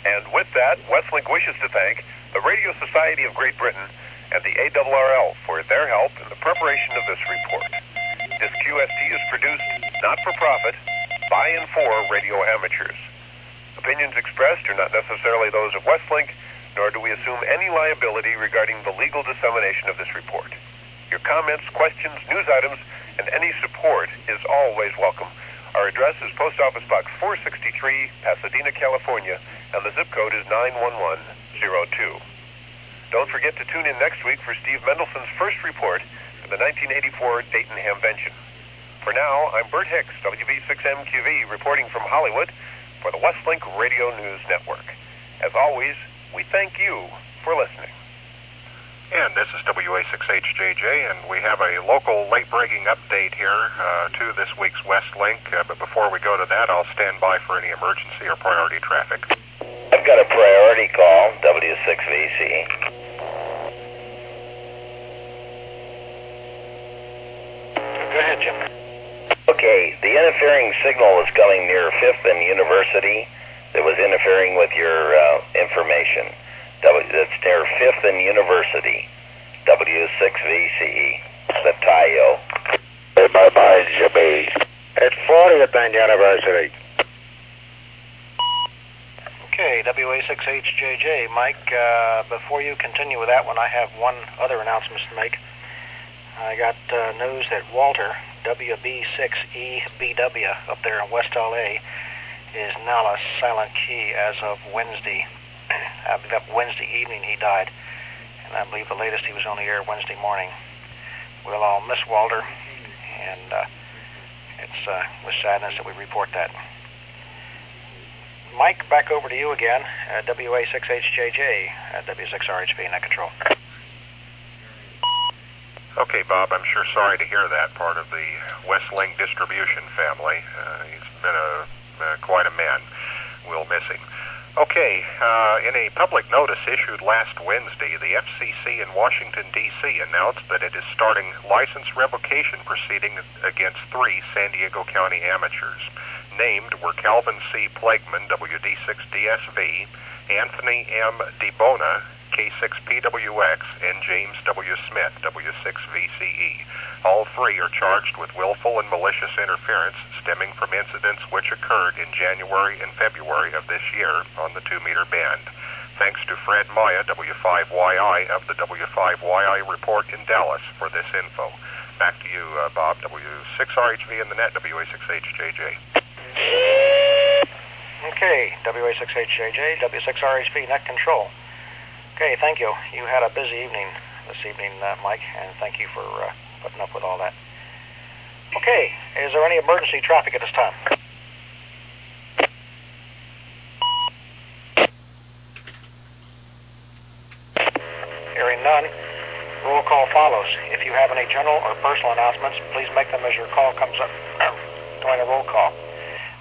And with that, Westlink wishes to thank the Radio Society of Great Britain and the ARRL for their help in the preparation of this report. This QST is produced not for profit, by and for radio amateurs. Opinions expressed are not necessarily those of Westlink, nor do we assume any liability regarding the legal dissemination of this report. Your comments, questions, news items, and any support is always welcome. Our address is Post Office Box 463, Pasadena, California, and the zip code is 91102. Don't forget to tune in next week for Steve Mendelson's first report for the 1984 Dayton Hamvention. For now, I'm Bert Hicks, WB6MQV, reporting from Hollywood for the Westlink Radio News Network. As always, we thank you for listening. And this is WA6HJJ, and we have a local late-breaking update here to this week's Westlink. But before we go to that, I'll stand by for any emergency or priority traffic. I've got a priority call, W6VC. Go ahead, Jim. Okay, the interfering signal was coming near 5th and University that was interfering with your information. That's near 5th and University, W6VCE, the Tayo. Bye-bye, Jimmy. At 40th and University. Okay, WA6HJJ. Mike, before you continue with that one, I have one other announcement to make. I got news that Walter, WB6EBW, up there in West LA, is now a silent key as of Wednesday. I believe that Wednesday evening he died, and I believe the latest he was on the air Wednesday morning. We'll all miss Walter, and it's with sadness that we report that. Mike, back over to you again, WA6HJJ, W6RHB, net control. Okay, Bob, I'm sure sorry to hear that, part of the Westlink distribution family. He's been quite a man. We'll miss him. Okay, in a public notice issued last Wednesday, the FCC in Washington, D.C. announced that it is starting license revocation proceedings against 3 San Diego County amateurs. Named were Calvin C. Plagman, WD6DSV, Anthony M. DeBona, K6PWX, and James W. Smith, W6VCE. All 3 are charged with willful and malicious interference stemming from incidents which occurred in January and February of this year on the 2-meter band. Thanks to Fred Maya, W5YI, of the W5YI report in Dallas for this info. Back to you, Bob, W6RHV in the net, WA6HJJ. Okay, WA6HJJ, W6RHB, net control. Okay, thank you. You had a busy evening this evening, Mike, and thank you for putting up with all that. Okay, is there any emergency traffic at this time? Hearing none, roll call follows. If you have any general or personal announcements, please make them as your call comes up during the roll call.